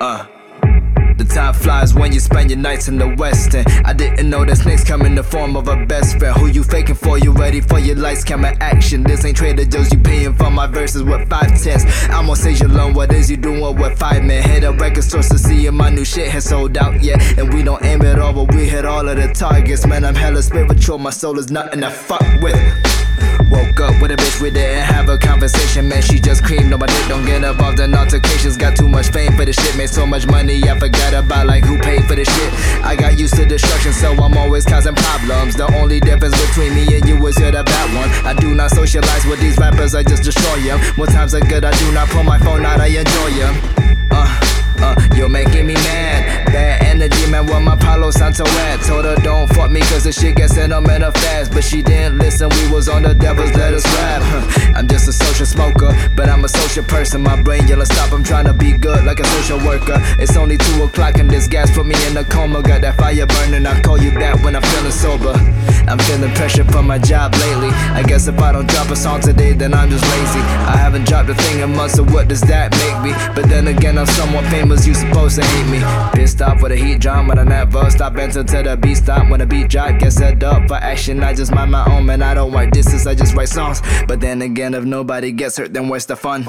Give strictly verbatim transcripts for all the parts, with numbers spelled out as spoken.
Uh. The time flies when you spend your nights in the West End. I didn't know that snakes come in the form of a best friend. Who you faking for? You ready for your lights, camera, action? This ain't Trader Joe's, you paying for my verses with five tens. I'm on stage alone, what is you doing with five men? Hit a record store to see if my new shit has sold out yet. And we don't aim it all, but we hit all of the targets. Man, I'm hella spiritual, my soul is nothing to fuck with. Woke up with a bitch, we didn't have a conversation. Man, she just creamed, no, my dick don't get involved in altercations. Got too much fame for the shit, made so much money I forgot about like who paid for the shit. I got used to destruction, so I'm always causing problems. The only difference between me and you is you're the bad one. I do not socialize with these rappers, I just destroy them. When times are good, I do not pull my phone out, I enjoy them. Uh, uh, you're making me mad. Bad energy, man, where my Palo Santo at? Told her don't fuck me cause the shit gets sentimental fast. But she didn't listen, we was on the devil's lettuce rap. I'm just a social smoker, but I'm a social person. My brain yellow stop, I'm trying to be good like a social worker. It's only two o'clock and this gas put me in a coma. Got that fire burning, I'll call you back when I'm feeling sober. I'm feeling pressure from my job lately. I guess if I don't drop a song today, then I'm just lazy. I haven't dropped a thing in months, so what does that make me? But then again, I'm somewhat famous, you supposed to hate me. Pissed off with a heat drum, but I never stop dancing till the beat stop. When the beat drop, get set up for action. I just mind my own, man, I don't write disses, I just write songs. But then again, if nobody gets hurt, then where's the fun?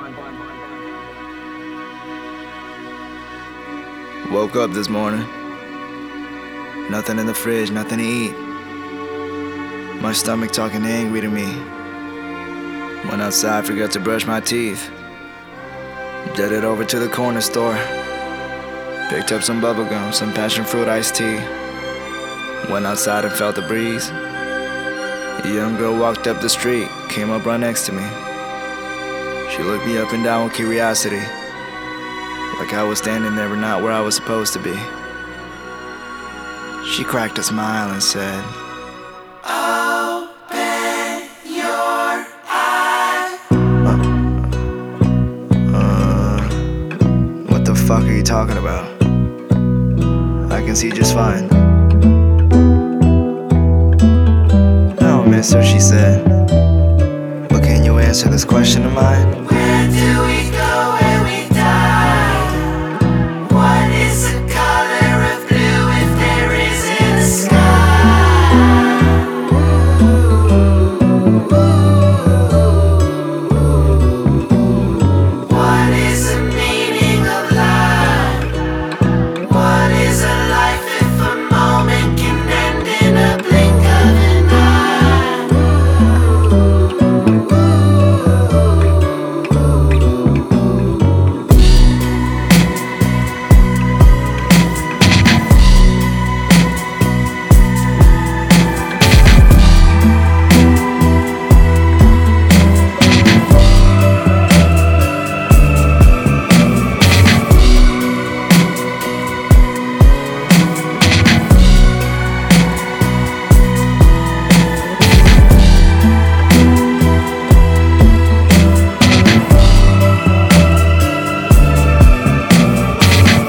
Woke up this morning, nothing in the fridge, nothing to eat. My stomach talking angry to me. Went outside, forgot to brush my teeth. Jetted over to the corner store. Picked up some bubblegum, some passion fruit iced tea. Went outside and felt the breeze. A young girl walked up the street, came up right next to me. She looked me up and down with curiosity, like I was standing there but not where I was supposed to be. She cracked a smile and said, "Open your eyes." uh, uh, What the fuck are you talking about? I can see just fine. "No, mister," she said, "but can you answer this question of mine?"